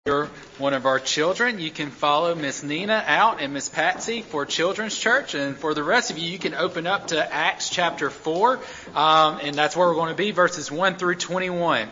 You're one of our children, you can follow Miss Nina out and Miss Patsy for Children's Church. And for the rest of you, you can open up to Acts chapter 4. And that's where we're going to be, verses 1 through 21.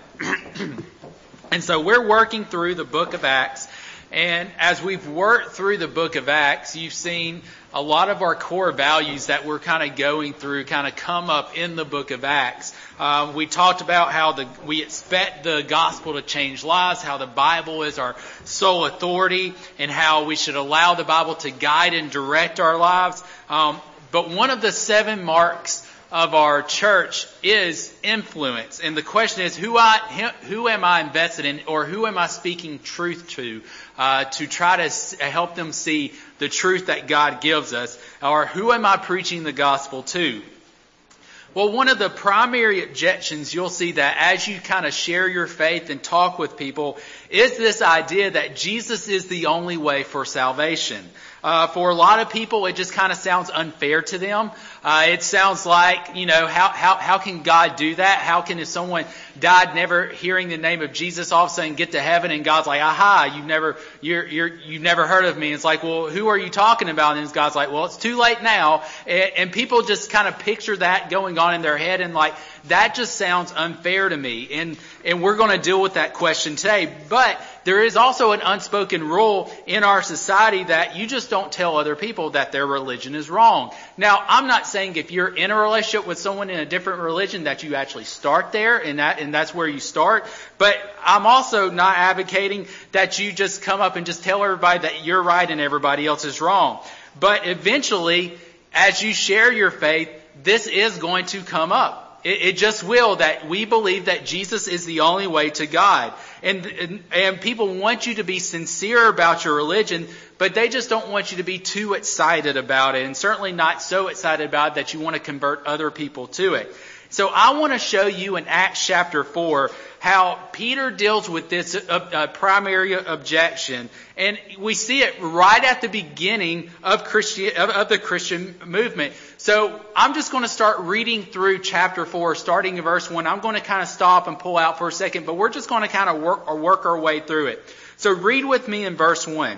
And so we're working through the book of Acts. And as we've worked through the book of Acts, you've seen a lot of our core values that we're kind of going through kind of come up in the book of Acts. We talked about how we expect the gospel to change lives, how the Bible is our sole authority, and how we should allow the Bible to guide and direct our lives. But one of the 7 marks of our church is influence. And the question is, who am I invested in, or who am I speaking truth to try to help them see the truth that God gives us? Or who am I preaching the gospel to? Well, one of the primary objections you'll see that as you kind of share your faith and talk with people is this idea that Jesus is the only way for salvation. For a lot of people, it just kind of sounds unfair to them. It sounds like, how can God do that? How can, if someone died never hearing the name of Jesus, all of a sudden get to heaven and God's like, aha, you've never heard of me. It's like, well, who are you talking about? And God's like, well, it's too late now. And people just kind of picture that going on in their head and like, that just sounds unfair to me. And we're going to deal with that question today. But there is also an unspoken rule in our society that you just don't tell other people that their religion is wrong. Now, I'm not saying if you're in a relationship with someone in a different religion that you actually start there and that's where you start. But I'm also not advocating that you just come up and just tell everybody that you're right and everybody else is wrong. But eventually, as you share your faith, this is going to come up. It just will, that we believe that Jesus is the only way to God. And people want you to be sincere about your religion, but they just don't want you to be too excited about it, and certainly not so excited about it that you want to convert other people to it. So I want to show you in Acts chapter 4 how Peter deals with this primary objection. And we see it right at the beginning of the Christian movement. So I'm just going to start reading through chapter 4, starting in verse 1. I'm going to kind of stop and pull out for a second, but we're just going to kind of work our way through it. So read with me in verse 1.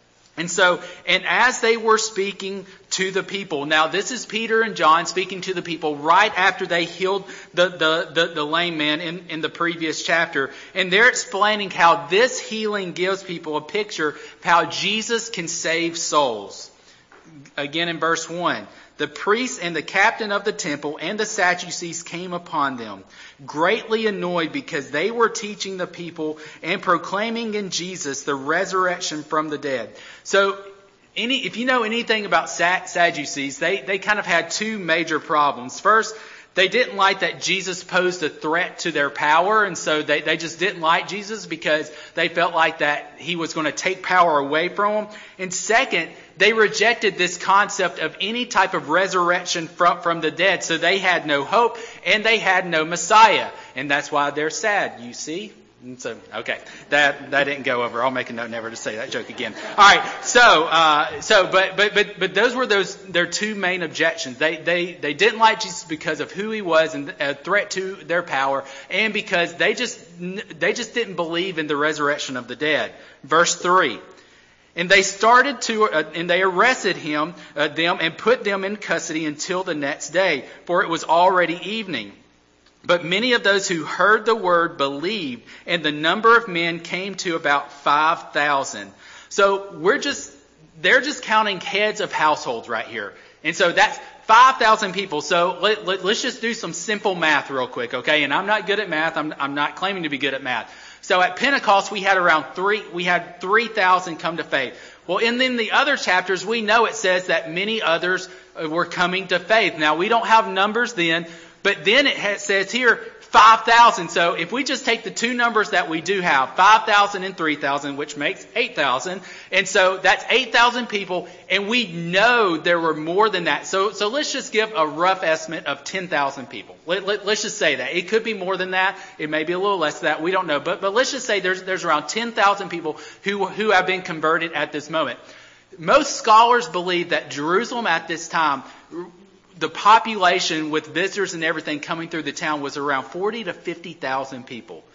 And as they were speaking to the people, now this is Peter and John speaking to the people right after they healed the lame man in the previous chapter. And they're explaining how this healing gives people a picture of how Jesus can save souls. Again in verse 1. The priests and the captain of the temple and the Sadducees came upon them, greatly annoyed because they were teaching the people and proclaiming in Jesus the resurrection from the dead. So, if you know anything about Sadducees, they kind of had 2 major problems. First, they didn't like that Jesus posed a threat to their power, and so they just didn't like Jesus because they felt like that he was going to take power away from them. And second, they rejected this concept of any type of resurrection from the dead, so they had no hope and they had no Messiah. And that's why they're sad, you see? And so, okay, that didn't go over. I'll make a note never to say that joke again. All right, but those were their 2 main objections. They didn't like Jesus because of who he was and a threat to their power, and because they just didn't believe in the resurrection of the dead. Verse 3. And they arrested them and put them in custody until the next day, for it was already evening. But many of those who heard the word believed, and the number of men came to about 5,000. So they're just counting heads of households right here. And so that's 5,000 people. So let's just do some simple math real quick, okay? And I'm not good at math. I'm not claiming to be good at math. So at Pentecost, we had 3,000 come to faith. Well, and then the other chapters, we know it says that many others were coming to faith. Now, we don't have numbers then, but then it says here 5,000. So if we just take the 2 numbers that we do have, 5,000 and 3,000, which makes 8,000. And so that's 8,000 people. And we know there were more than that. So let's just give a rough estimate of 10,000 people. Let's just say that. It could be more than that. It may be a little less than that. We don't know. But let's just say there's around 10,000 people who have been converted at this moment. Most scholars believe that Jerusalem at this time, the population with visitors and everything coming through the town was around 40 to 50,000 people.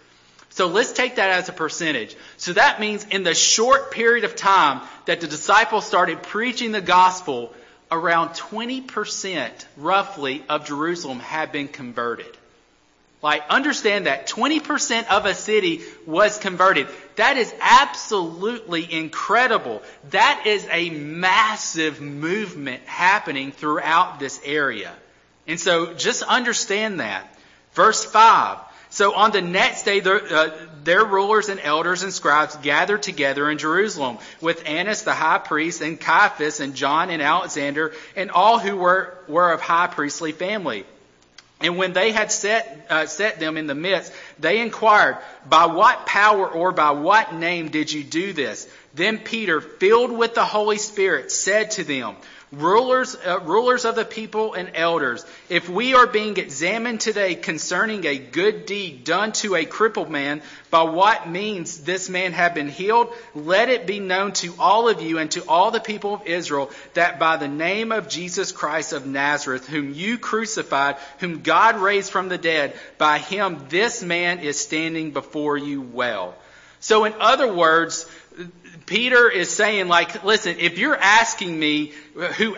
So let's take that as a percentage. So that means in the short period of time that the disciples started preaching the gospel, around 20% roughly of Jerusalem had been converted. Like, understand that 20% of a city was converted. That is absolutely incredible. That is a massive movement happening throughout this area. And so just understand that. Verse 5. So on the next day, their rulers and elders and scribes gathered together in Jerusalem with Annas the high priest and Caiaphas and John and Alexander and all who were of high priestly family. And when they had set them in the midst, they inquired, "By what power or by what name did you do this?" Then Peter, filled with the Holy Spirit, said to them, Rulers of the people and elders, if we are being examined today concerning a good deed done to a crippled man, by what means this man had been healed, let it be known to all of you and to all the people of Israel that by the name of Jesus Christ of Nazareth, whom you crucified, whom God raised from the dead, by him this man is standing before you well. So in other words, Peter is saying, like, listen, if you're asking me who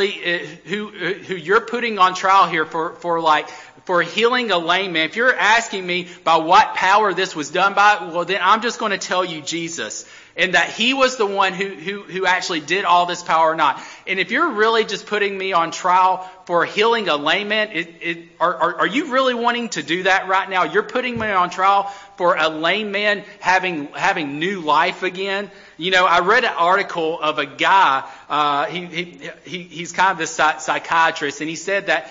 you're putting on trial here for healing a lame man, if you're asking me by what power this was done by, well, then I'm just going to tell you Jesus. And that he was the one who actually did all this power or not. And if you're really just putting me on trial for healing a lame man, are you really wanting to do that right now? You're putting me on trial for a lame man having new life again? You know, I read an article of a guy, he's kind of a psychiatrist, and he said that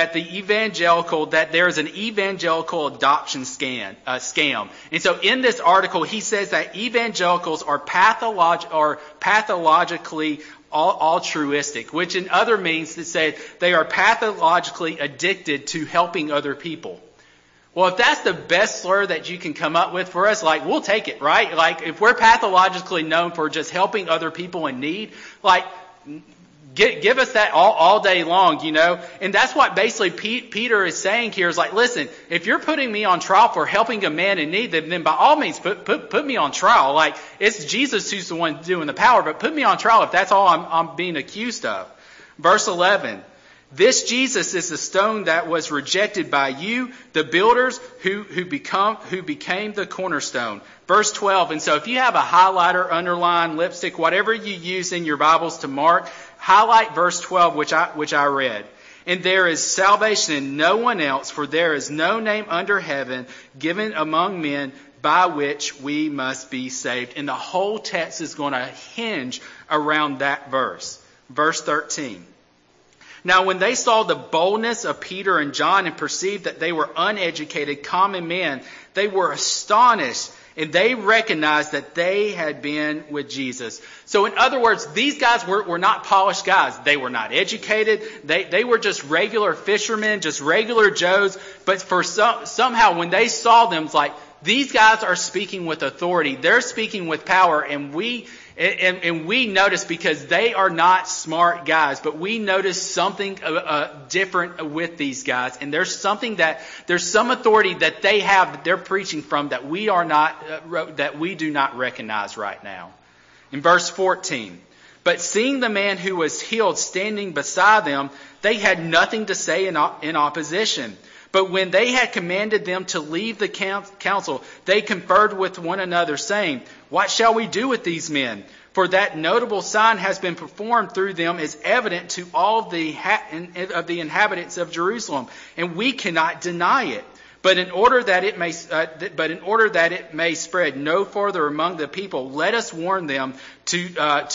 there's an evangelical adoption scam. And so in this article, he says that evangelicals are pathologically altruistic, which in other means to say they are pathologically addicted to helping other people. Well, if that's the best slur that you can come up with for us, like, we'll take it, right? Like, if we're pathologically known for just helping other people in need, like, give us that all day long, you know? And that's what basically Peter is saying here is like, listen, if you're putting me on trial for helping a man in need, then by all means put me on trial. Like, it's Jesus who's the one doing the power, but put me on trial if that's all I'm being accused of. Verse 11. This Jesus is the stone that was rejected by you, the builders, who became the cornerstone. Verse 12. And so if you have a highlighter, underline, lipstick, whatever you use in your Bibles to mark, highlight verse 12, which I read. And there is salvation in no one else, for there is no name under heaven given among men by which we must be saved. And the whole text is going to hinge around that verse. Verse 13. Now when they saw the boldness of Peter and John and perceived that they were uneducated common men, they were astonished, and they recognized that they had been with Jesus. So in other words, these guys were not polished guys. They were not educated. They were just regular fishermen, just regular Joes. But somehow when they saw them, it's like, these guys are speaking with authority. They're speaking with power, and we notice, because they are not smart guys, but we notice something different with these guys, and there's some authority that they have that they're preaching from that we do not recognize right now. In verse 14, but seeing the man who was healed standing beside them, they had nothing to say in opposition. But when they had commanded them to leave the council, they conferred with one another, saying, what shall we do with these men? For that notable sign has been performed through them is evident to all of the inhabitants of Jerusalem, and we cannot deny it. But in order that it may spread no further among the people, let us warn them to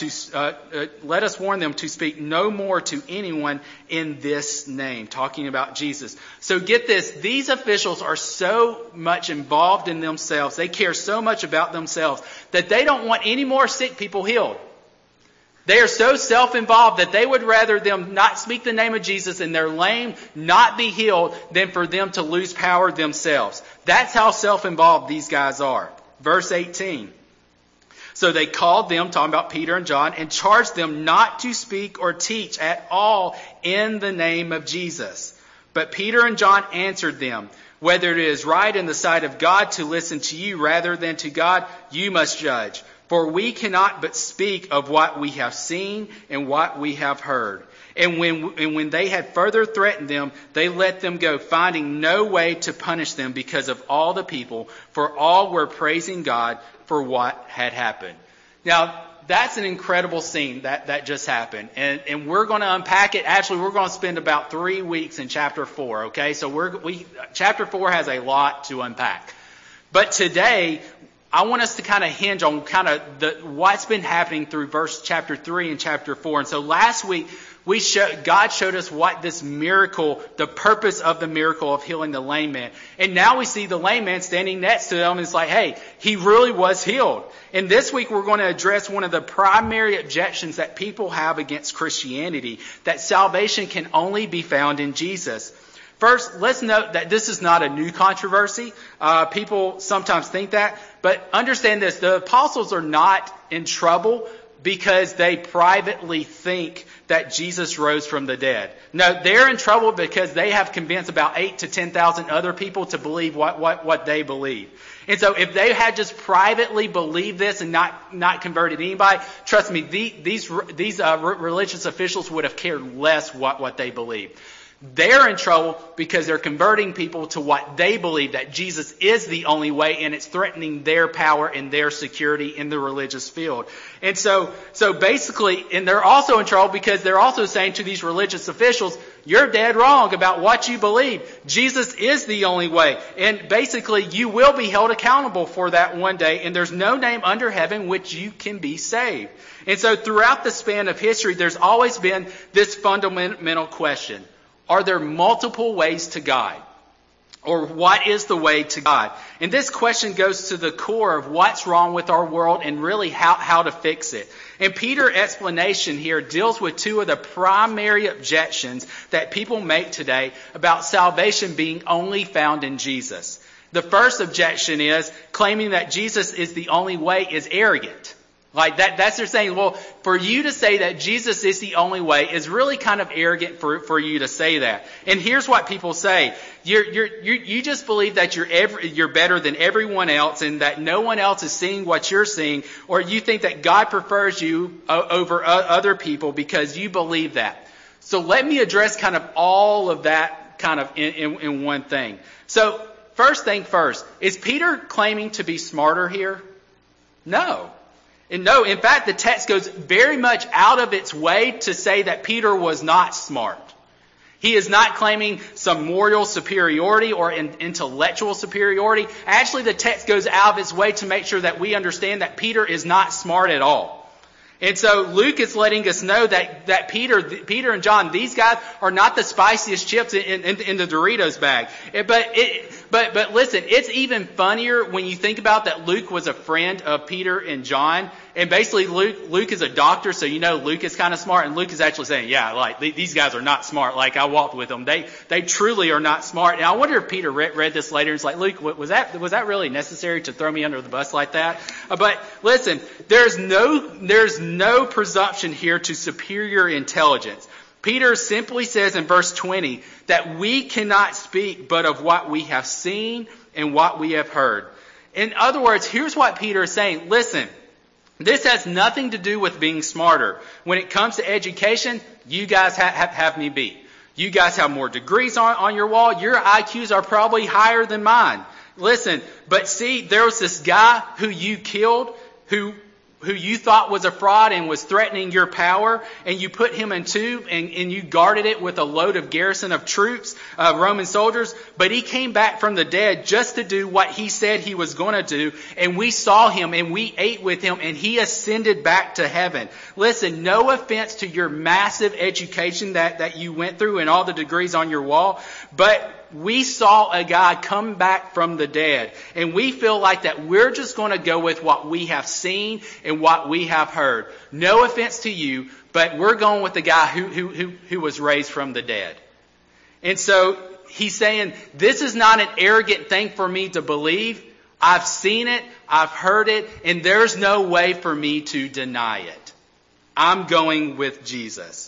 speak no more to anyone in this name. Talking about Jesus. So get this: these officials are so much involved in themselves. They care so much about themselves that they don't want any more sick people healed. They are so self-involved that they would rather them not speak the name of Jesus and their lame not be healed than for them to lose power themselves. That's how self-involved these guys are. Verse 18. So they called them, talking about Peter and John, and charged them not to speak or teach at all in the name of Jesus. But Peter and John answered them, Whether it is right in the sight of God to listen to you rather than to God, you must judge. For we cannot but speak of what we have seen and what we have heard. And when they had further threatened them, they let them go, finding no way to punish them because of all the people, for all were praising God for what had happened. Now, that's an incredible scene that just happened. And we're going to unpack it. Actually, we're going to spend about 3 weeks in chapter 4, okay? So chapter 4 has a lot to unpack. But today, I want us to kind of hinge on kind of what's been happening through chapter 3 and chapter 4. And so last week, God showed us what this miracle, the purpose of the miracle of healing the lame man. And now we see the lame man standing next to him and it's like, hey, he really was healed. And this week we're going to address one of the primary objections that people have against Christianity, that salvation can only be found in Jesus. First, let's note that this is not a new controversy. People sometimes think that. But understand this, the apostles are not in trouble because they privately think that Jesus rose from the dead. No, they're in trouble because they have convinced about 8,000 to 10,000 other people to believe what they believe. And so if they had just privately believed this and not converted anybody, trust me, these religious officials would have cared less what they believed. They're in trouble because they're converting people to what they believe, that Jesus is the only way, and it's threatening their power and their security in the religious field. And so basically, and they're also in trouble because they're also saying to these religious officials, you're dead wrong about what you believe. Jesus is the only way. And basically, you will be held accountable for that one day, and there's no name under heaven which you can be saved. And so throughout the span of history, there's always been this fundamental question. Are there multiple ways to God? Or what is the way to God? And this question goes to the core of what's wrong with our world and really how to fix it. And Peter's explanation here deals with two of the primary objections that people make today about salvation being only found in Jesus. The first objection is claiming that Jesus is the only way is arrogant. Like that's they're saying, well, for you to say that Jesus is the only way is really kind of arrogant for you to say that. And here's what people say. You just believe that you're better than everyone else and that no one else is seeing what you're seeing, or you think that God prefers you over other people because you believe that. So let me address kind of all of that kind of in one thing. So first thing first, is Peter claiming to be smarter here? No. And no, in fact, the text goes very much out of its way to say that Peter was not smart. He is not claiming some moral superiority or intellectual superiority. Actually, the text goes out of its way to make sure that we understand that Peter is not smart at all. And so Luke is letting us know that Peter and John, these guys are not the spiciest chips in the Doritos bag. But listen, it's even funnier when you think about that Luke was a friend of Peter and John. And basically Luke is a doctor, so you know Luke is kind of smart. And Luke is actually saying, yeah, like these guys are not smart. Like I walked with them. They truly are not smart. And I wonder if Peter read this later and it's like, Luke, was that really necessary to throw me under the bus like that? But listen, there's no presumption here to superior intelligence. Peter simply says in verse 20 that we cannot speak but of what we have seen and what we have heard. In other words, here's what Peter is saying. Listen, this has nothing to do with being smarter. When it comes to education, you guys have me beat. You guys have more degrees on your wall. Your IQs are probably higher than mine. Listen, but see, there was this guy who you killed who you thought was a fraud and was threatening your power, and you put him in tube and you guarded it with a load of garrison of troops, Roman soldiers, but he came back from the dead just to do what he said he was going to do, and we saw him and we ate with him and he ascended back to heaven. Listen, no offense to your massive education that you went through and all the degrees on your wall, but we saw a guy come back from the dead, and we feel like that we're just going to go with what we have seen and what we have heard. No offense to you, but we're going with the guy who was raised from the dead. And so he's saying, this is not an arrogant thing for me to believe. I've seen it, I've heard it, and there's no way for me to deny it. I'm going with Jesus.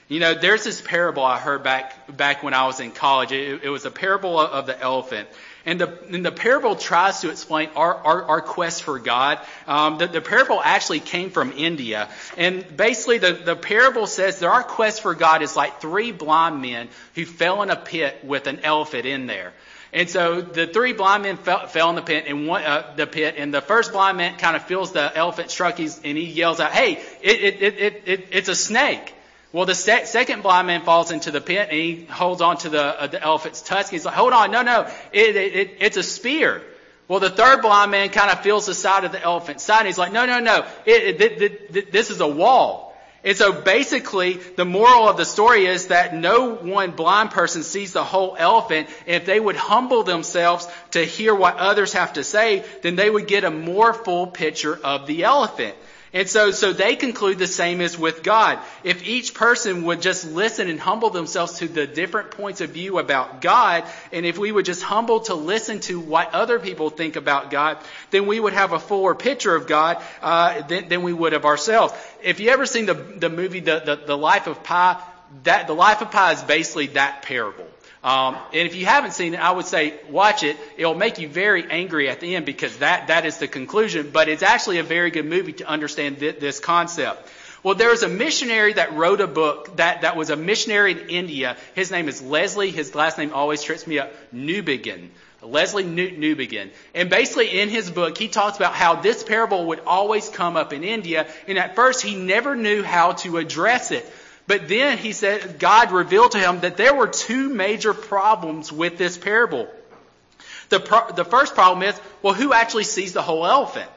You know, there's this parable I heard back when I was in college. It was a parable of the elephant. And the parable tries to explain our quest for God. The parable actually came from India. And basically the parable says that our quest for God is like 3 blind men who fell in a pit with an elephant in there. And so the 3 blind men fell in the pit, and the first blind man kind of feels the elephant struck, and he yells out, "Hey, it's a snake." Well, the second blind man falls into the pit, and he holds on to the elephant's tusk. He's like, "Hold on, no, it's a spear." Well, the third blind man kind of feels the side of the elephant's side, and he's like, "No, this is a wall." And so basically, the moral of the story is that no one blind person sees the whole elephant. And if they would humble themselves to hear what others have to say, then they would get a more full picture of the elephant. And so they conclude the same as with God. If each person would just listen and humble themselves to the different points of view about God, and if we would just humble to listen to what other people think about God, then we would have a fuller picture of God than we would of ourselves. If you ever seen the movie The Life of Pi, The Life of Pi is basically that parable. And if you haven't seen it, I would say watch it. It'll make you very angry at the end because that is the conclusion. But it's actually a very good movie to understand this concept. Well, there was a missionary that wrote a book that was a missionary in India. His name is Leslie. His last name always trips me up. Newbigin. Leslie Newbigin. And basically in his book, he talks about how this parable would always come up in India. And at first he never knew how to address it. But then he said, God revealed to him that there were 2 major problems with this parable. The first problem is, well, who actually sees the whole elephant?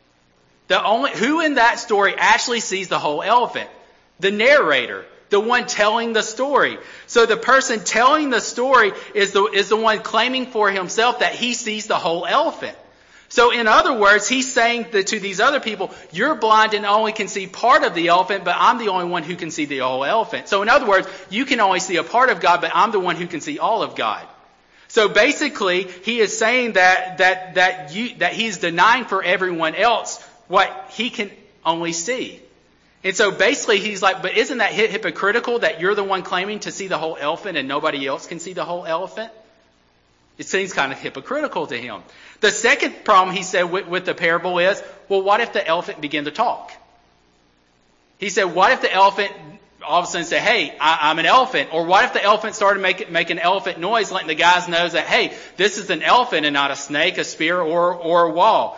Who in that story actually sees the whole elephant? The narrator, the one telling the story. So the person telling the story is the one claiming for himself that he sees the whole elephant. So in other words, he's saying to these other people, you're blind and only can see part of the elephant, but I'm the only one who can see the whole elephant. So in other words, you can only see a part of God, but I'm the one who can see all of God. So basically, he is saying that he's denying for everyone else what he can only see. And so basically he's like, but isn't that hypocritical that you're the one claiming to see the whole elephant and nobody else can see the whole elephant? It seems kind of hypocritical to him. The second problem he said with the parable is, well, what if the elephant began to talk? He said, what if the elephant all of a sudden said, hey, I'm an elephant? Or what if the elephant started making elephant noise, letting the guys know that, hey, this is an elephant and not a snake, a spear, or a wall?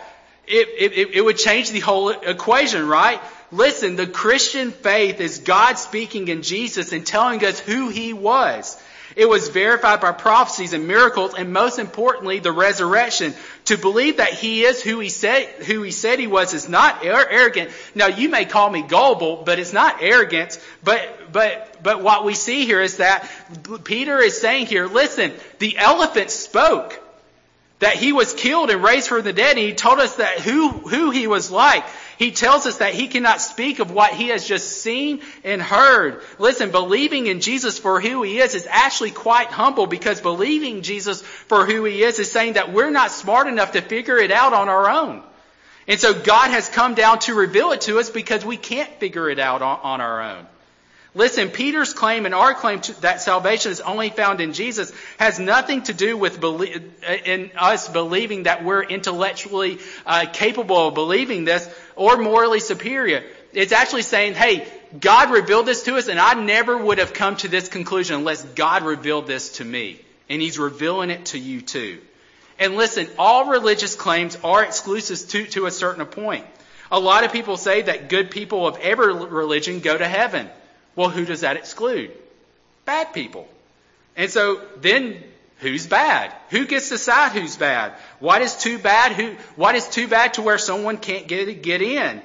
It would change the whole equation, right? Listen, the Christian faith is God speaking in Jesus and telling us who He was. It was verified by prophecies and miracles, and most importantly, the resurrection. To believe that He is who He said He was is not arrogant. Now, you may call me gullible, but it's not arrogance. But what we see here is that Peter is saying here, listen, the elephant spoke. That He was killed and raised from the dead, and He told us that who He was like. He tells us that He cannot speak of what He has just seen and heard. Listen, believing in Jesus for who He is actually quite humble, because believing Jesus for who He is saying that we're not smart enough to figure it out on our own. And so God has come down to reveal it to us because we can't figure it out on our own. Listen, Peter's claim and our claim that salvation is only found in Jesus has nothing to do with in us believing that we're intellectually capable of believing this or morally superior. It's actually saying, hey, God revealed this to us, and I never would have come to this conclusion unless God revealed this to me. And He's revealing it to you too. And listen, all religious claims are exclusive to a certain point. A lot of people say that good people of every religion go to heaven. Well, who does that exclude? Bad people. And so then who's bad? Who gets to decide who's bad? What is too bad? What is too bad to where someone can't get in?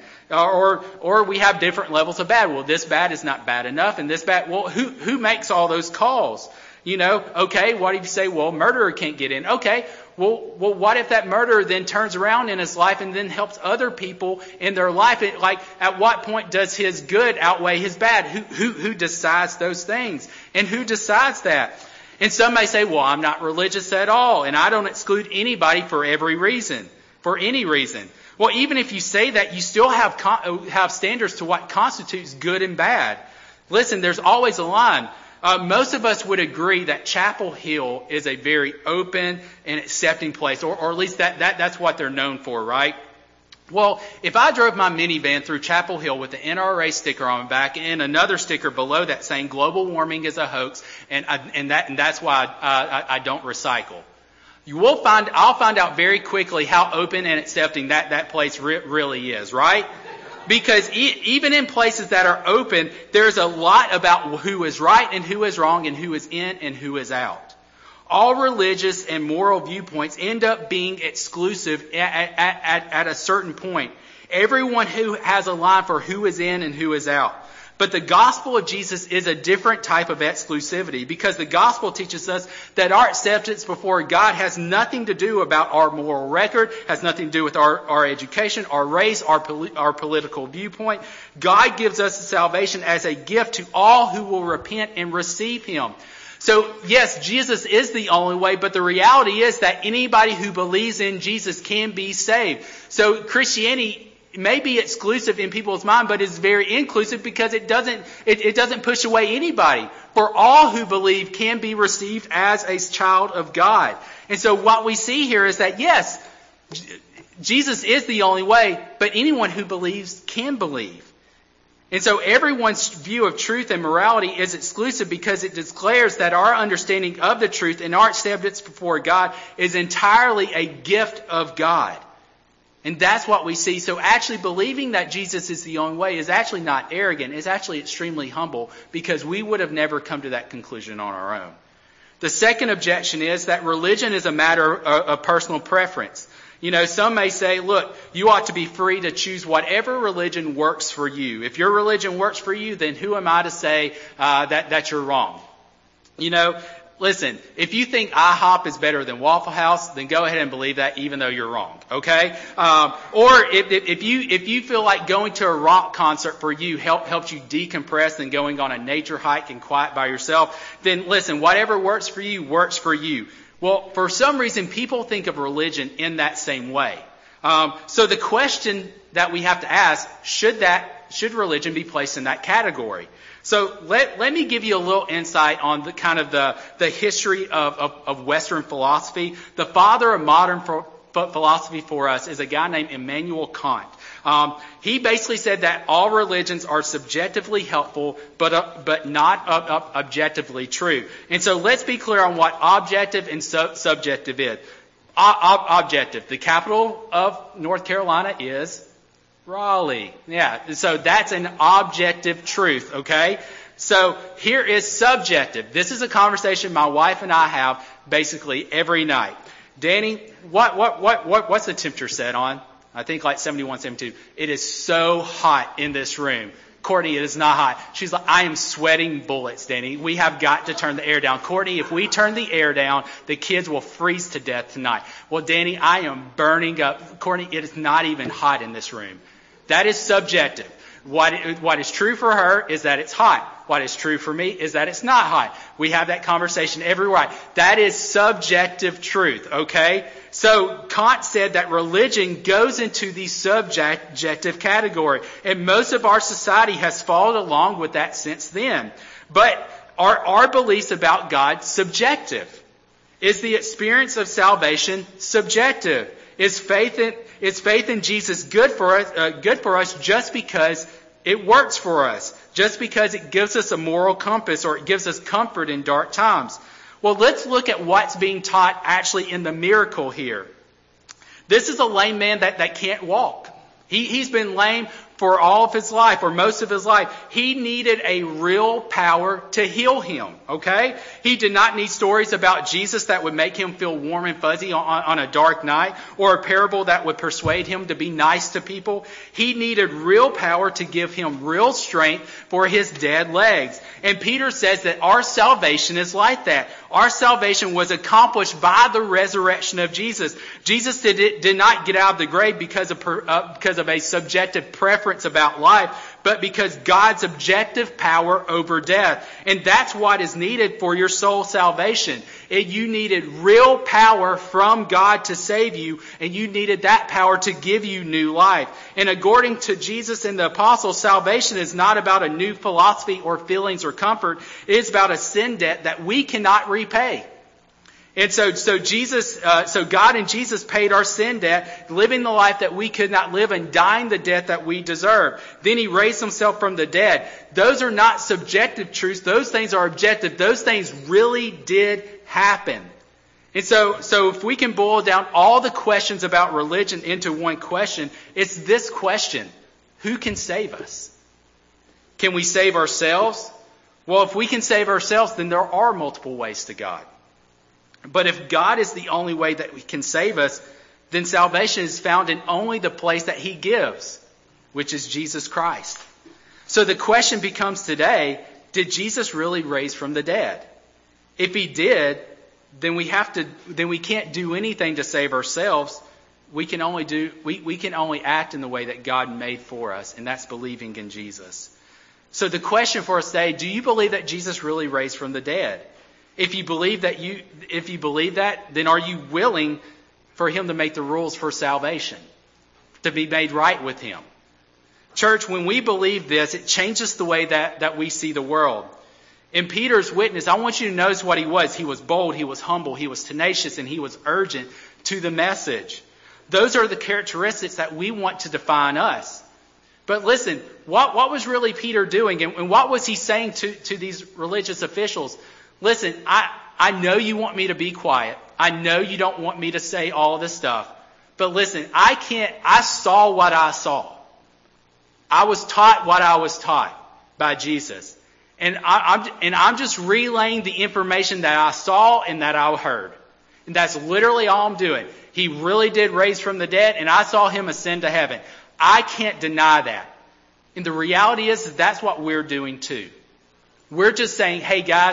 Or we have different levels of bad. Well, this bad is not bad enough, and this bad. Well, who makes all those calls? You know, okay, what if you say, well, murderer can't get in? Okay, well, what if that murderer then turns around in his life and then helps other people in their life? At what point does his good outweigh his bad? Who decides those things? And who decides that? And some may say, well, I'm not religious at all, and I don't exclude anybody for any reason. Well, even if you say that, you still have standards to what constitutes good and bad. Listen, there's always a line. Most of us would agree that Chapel Hill is a very open and accepting place, or at least that's what they're known for, right? Well, if I drove my minivan through Chapel Hill with the NRA sticker on the back and another sticker below that saying global warming is a hoax, and that's why I don't recycle, I'll find out very quickly how open and accepting that place really is, right? Because even in places that are open, there's a lot about who is right and who is wrong and who is in and who is out. All religious and moral viewpoints end up being exclusive at a certain point. Everyone who has a line for who is in and who is out. But the gospel of Jesus is a different type of exclusivity, because the gospel teaches us that our acceptance before God has nothing to do about our moral record, has nothing to do with our education, our race, our political viewpoint. God gives us salvation as a gift to all who will repent and receive Him. So, yes, Jesus is the only way, but the reality is that anybody who believes in Jesus can be saved. So Christianity may be exclusive in people's mind, but it's very inclusive because it doesn't push away anybody. For all who believe can be received as a child of God. And so what we see here is that, yes, Jesus is the only way, but anyone who believes can believe. And so everyone's view of truth and morality is exclusive because it declares that our understanding of the truth and our acceptance before God is entirely a gift of God. And that's what we see. So actually believing that Jesus is the only way is actually not arrogant. It's actually extremely humble, because we would have never come to that conclusion on our own. The second objection is that religion is a matter of personal preference. You know, some may say, look, you ought to be free to choose whatever religion works for you. If your religion works for you, then who am I to say that you're wrong? You know, listen, if you think IHOP is better than Waffle House, then go ahead and believe that, even though you're wrong, okay? Or if you feel like going to a rock concert for you helps you decompress than going on a nature hike and quiet by yourself, then listen, whatever works for you works for you. Well, for some reason, people think of religion in that same way. So the question that we have to ask, should religion be placed in that category? So let me give you a little insight on the kind of the history of Western philosophy. The father of modern philosophy for us is a guy named Immanuel Kant. He basically said that all religions are subjectively helpful, but not objectively true. And so let's be clear on what objective and subjective is. Objective. The capital of North Carolina is Raleigh. Yeah, so that's an objective truth, okay? So here is subjective. This is a conversation my wife and I have basically every night. Danny, what's the temperature set on? I think like 71, 72. It is so hot in this room. Courtney, it is not hot. She's like, I am sweating bullets, Danny. We have got to turn the air down. Courtney, if we turn the air down, the kids will freeze to death tonight. Well, Danny, I am burning up. Courtney, it is not even hot in this room. That is subjective. What is true for her is that it's hot. What is true for me is that it's not hot. We have that conversation every night. That is subjective truth, okay? So Kant said that religion goes into the subjective category. And most of our society has followed along with that since then. But are our beliefs about God subjective? Is the experience of salvation subjective? Is faith in Jesus good for us just because it works for us? Just because it gives us a moral compass or it gives us comfort in dark times? Well, let's look at what's being taught actually in the miracle here. This is a lame man that can't walk. He's been lame for all of his life, or most of his life. He needed a real power to heal him, okay? He did not need stories about Jesus that would make him feel warm and fuzzy on a dark night, or a parable that would persuade him to be nice to people. He needed real power to give him real strength for his dead legs. And Peter says that our salvation is like that. Our salvation was accomplished by the resurrection of Jesus. Jesus did not get out of the grave because of a subjective preference about life, but because God's objective power over death. And that's what is needed for your soul salvation. You needed real power from God to save you, and you needed that power to give you new life. And according to Jesus and the apostles, salvation is not about a new philosophy or feelings or comfort. It is about a sin debt that we cannot repay. And so God and Jesus paid our sin debt, living the life that we could not live and dying the death that we deserve. Then He raised Himself from the dead. Those are not subjective truths. Those things are objective. Those things really did happen. And so if we can boil down all the questions about religion into one question, it's this question: who can save us? Can we save ourselves? Well, if we can save ourselves, then there are multiple ways to God. But if God is the only way that can save us, then salvation is found in only the place that He gives, which is Jesus Christ. So the question becomes today, did Jesus really raise from the dead? If He did, then we can't do anything to save ourselves. We can only act in the way that God made for us, and that's believing in Jesus. So the question for us today, do you believe that Jesus really raised from the dead? If you believe that, then are you willing for Him to make the rules for salvation, to be made right with Him? Church, when we believe this, it changes the way that we see the world. In Peter's witness, I want you to notice what he was. He was bold, he was humble, he was tenacious, and he was urgent to the message. Those are the characteristics that we want to define us. But listen, what was really Peter doing? And what was he saying to these religious officials? Listen, I know you want me to be quiet. I know you don't want me to say all this stuff. But listen, I saw what I saw. I was taught what I was taught by Jesus. And I'm just relaying the information that I saw and that I heard. And that's literally all I'm doing. He really did raise from the dead, and I saw Him ascend to heaven. I can't deny that. And the reality is that's what we're doing too. We're just saying, hey guys,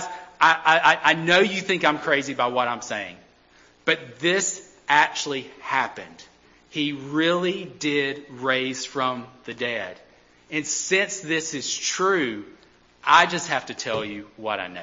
I know you think I'm crazy by what I'm saying, but this actually happened. He really did raise from the dead. And since this is true, I just have to tell you what I know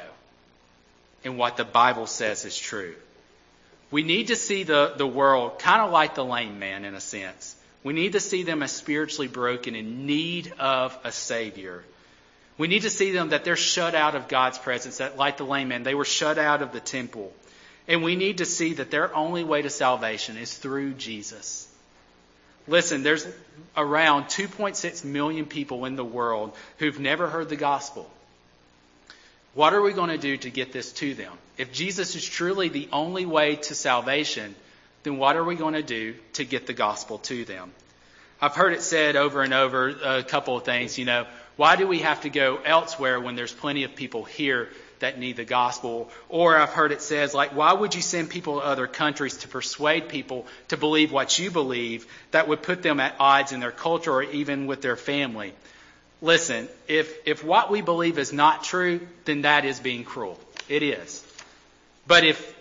and what the Bible says is true. We need to see the world kind of like the lame man in a sense. We need to see them as spiritually broken, in need of a Savior. We need to see them that they're shut out of God's presence, that like the lame man, they were shut out of the temple. And we need to see that their only way to salvation is through Jesus. Listen, there's around 2.6 million people in the world who've never heard the gospel. What are we going to do to get this to them? If Jesus is truly the only way to salvation, then what are we going to do to get the gospel to them? I've heard it said over and over a couple of things, why do we have to go elsewhere when there's plenty of people here that need the gospel? Or I've heard it says, why would you send people to other countries to persuade people to believe what you believe that would put them at odds in their culture or even with their family? Listen, if what we believe is not true, then that is being cruel. It is. But if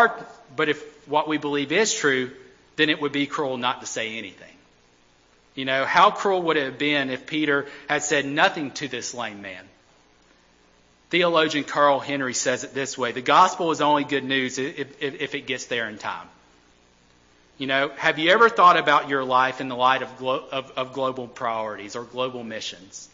what we believe is true, then it would be cruel not to say anything. How cruel would it have been if Peter had said nothing to this lame man? Theologian Carl Henry says it this way: the gospel is only good news if it gets there in time. Have you ever thought about your life in the light of global priorities or global missions?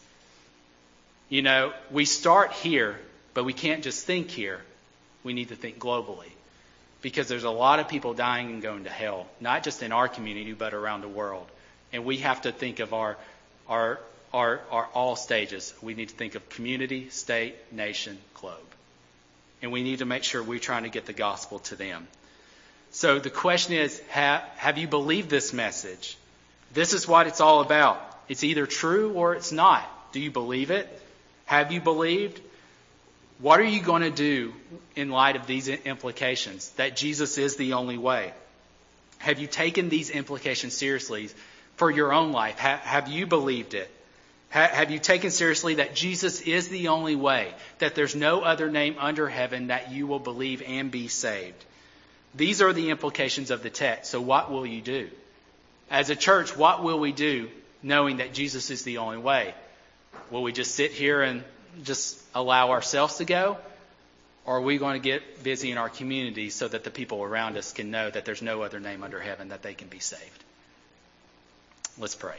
We start here, but we can't just think here. We need to think globally. Because there's a lot of people dying and going to hell, not just in our community, but around the world. And we have to think of our all stages. We need to think of community, state, nation, globe. And we need to make sure we're trying to get the gospel to them. So the question is, have you believed this message? This is what it's all about. It's either true or it's not. Do you believe it? Have you believed? What are you going to do in light of these implications, that Jesus is the only way? Have you taken these implications seriously for your own life? Have you believed it? Have you taken seriously that Jesus is the only way, that there's no other name under heaven that you will believe and be saved? These are the implications of the text. So what will you do? As a church, what will we do knowing that Jesus is the only way? Will we just sit here and just allow ourselves to go? Or are we going to get busy in our community so that the people around us can know that there's no other name under heaven that they can be saved? Let's pray.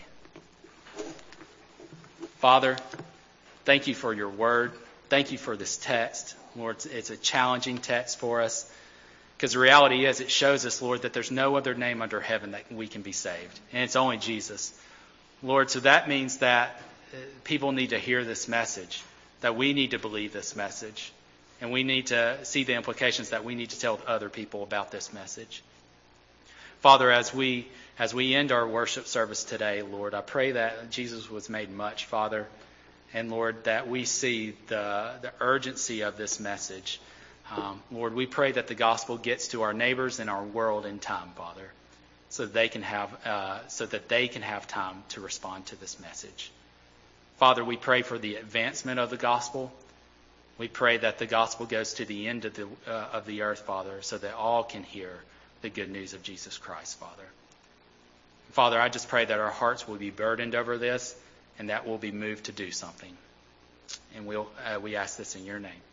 Father, thank you for your word. Thank you for this text. Lord, it's a challenging text for us. Because the reality is, it shows us, Lord, that there's no other name under heaven that we can be saved. And it's only Jesus. Lord, so that means that people need to hear this message, that we need to believe this message, and we need to see the implications that we need to tell other people about this message. Father, as we end our worship service today, Lord, I pray that Jesus was made much, Father, and Lord, that we see the urgency of this message. Lord, we pray that the gospel gets to our neighbors and our world in time, Father, so that they can have time to respond to this message. Father, we pray for the advancement of the gospel. We pray that the gospel goes to the end of the earth, Father, so that all can hear the good news of Jesus Christ, Father. Father, I just pray that our hearts will be burdened over this and that we'll be moved to do something. And we ask this in your name.